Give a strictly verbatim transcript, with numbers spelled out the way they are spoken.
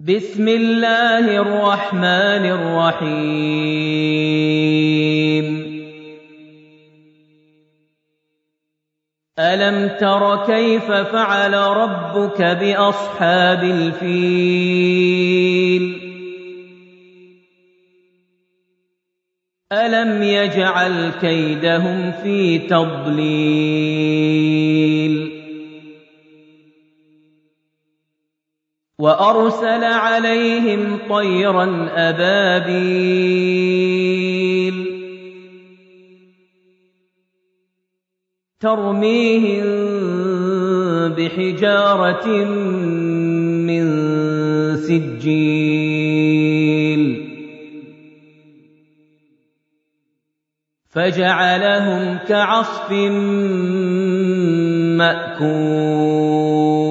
بسم الله الرحمن الرحيم ألم تر كيف فعل ربك بأصحاب الفيل ألم يجعل كيدهم في تضليل وأرسل عليهم طيرا أبابيل ترميهم بحجارة من سجيل فجعلهم كعصف مأكول